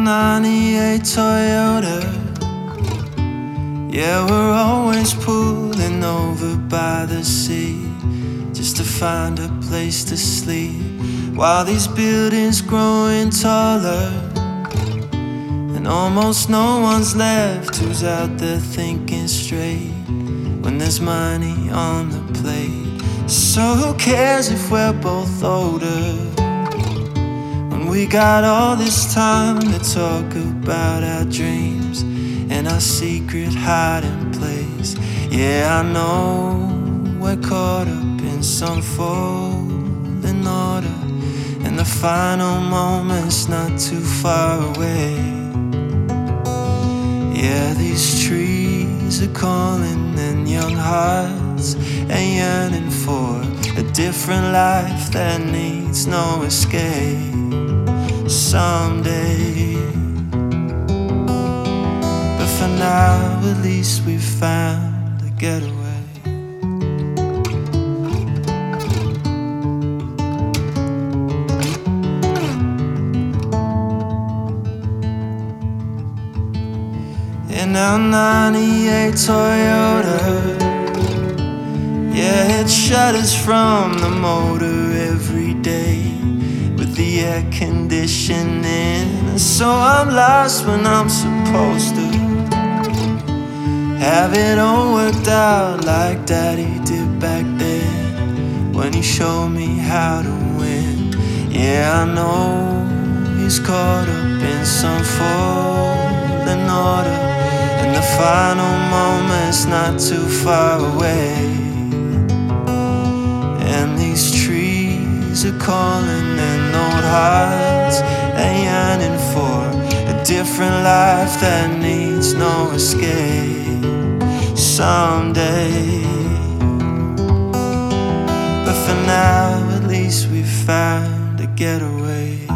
98 Toyota. Yeah, we're always pulling over by the sea, just to find a place to sleep, while these buildings growing taller, and almost no one's left who's out there thinking straight when there's money on the plate. So who cares if we're both older, when we got all this time to talk about our dreams and our secret hiding place. Yeah, I know we're caught up in some falling order, and the final moment's not too far away. Yeah, these trees are calling, and young hearts are yearning for a different life that needs no escape. Someday, but for now at least we've found a getaway. In our 98 Toyota, yeah, it shudders from the motor every day with the air conditioning. So I'm lost when I'm supposed to have it all worked out like Daddy did back then, when he showed me how to win. Yeah, I know he's caught up in some falling order, and the final moment's not too far away. And these trees are calling, and old hearts are yearning for a different life that needs no escape. Someday, but for now at least we've found a getaway.